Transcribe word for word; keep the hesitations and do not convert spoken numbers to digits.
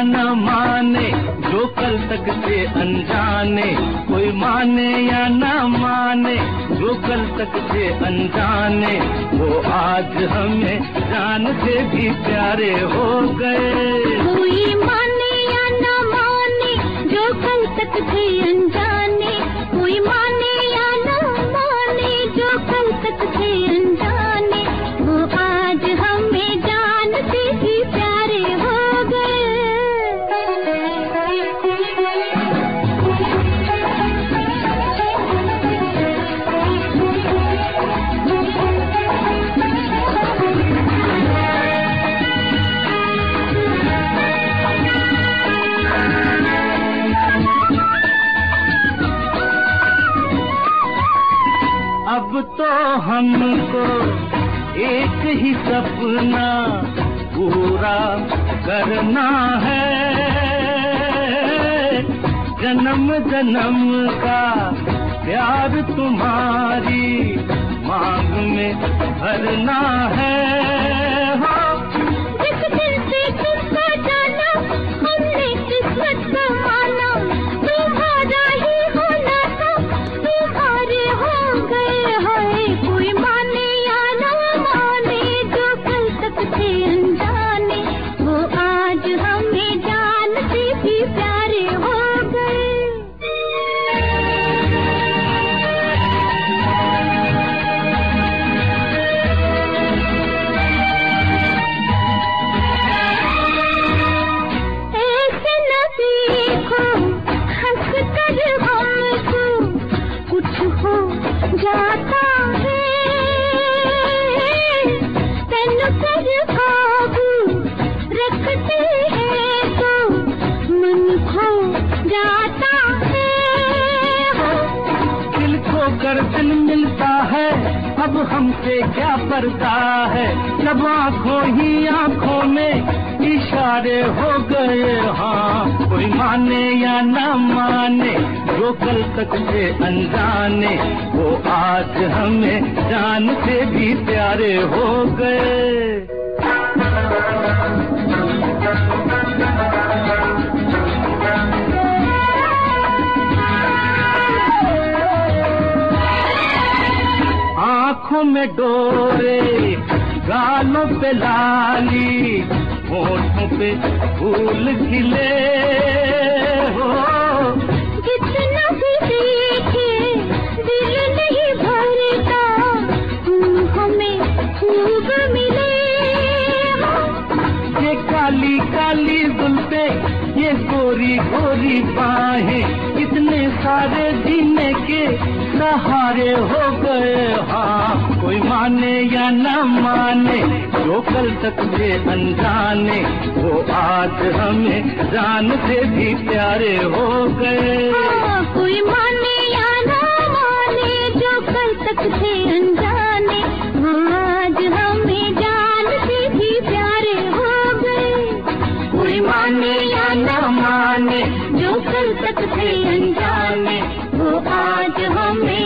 न माने जो कल तक थे अनजाने, कोई माने या न माने जो कल तक थे अनजाने, वो आज हमें जान से भी प्यारे हो गए। कोई माने या न माने जो कल तक थे अनजाने, कोई माने या न माने जो कल तक थे अनजाने, वो आज हमें जान से भी प्यारे हो गए। अब तो हमको एक ही सपना पूरा करना है, जन्म जन्म का प्यार तुम्हारी मांग में भरना है। जिस दिन से तुमको जाना हमने किस्मत का माना, तुम्हारा ही होना था तुम्हारे हो गए। हाय कोई माने या ना माने जो कल तक थे अनजाने, वो आज हमें जान से भी प्यारे हो गए। ऐसे न देखो हंस कर हमको कुछ हो जाता है, तन पर काबू रखते हैं तो मन खो जाता है। दिल खो कर दिल मिलता है, अब हमसे क्या पर्दा है, जब आंखों ही आंखों में इशारे हो गए। हाँ कोई माने या न माने जो कल तक थे अनजाने, वो आज हमें जान से भी प्यारे हो गए। आँखों में डोरे, गालों पे लाली, होठों पे फूल खिले हो। जितना भी देखे दिल नहीं भरता, तुम हमें खूब मिले हो। ये काली काली जुल्फे, ये गोरी गोरी बाहें, इतने सारे जीने के सहारे हो गए। हाँ कोई माने या न माने जो कल तक थे अनजाने, वो आज हमें जान से भी प्यारे हो गए। हाँ, कोई माने या न माने जो कल तक थे अनजाने, वो आज हमें जान से भी प्यारे हो गए। कोई माने या न माने जो कल तक थे अनजाने, वो आज हमें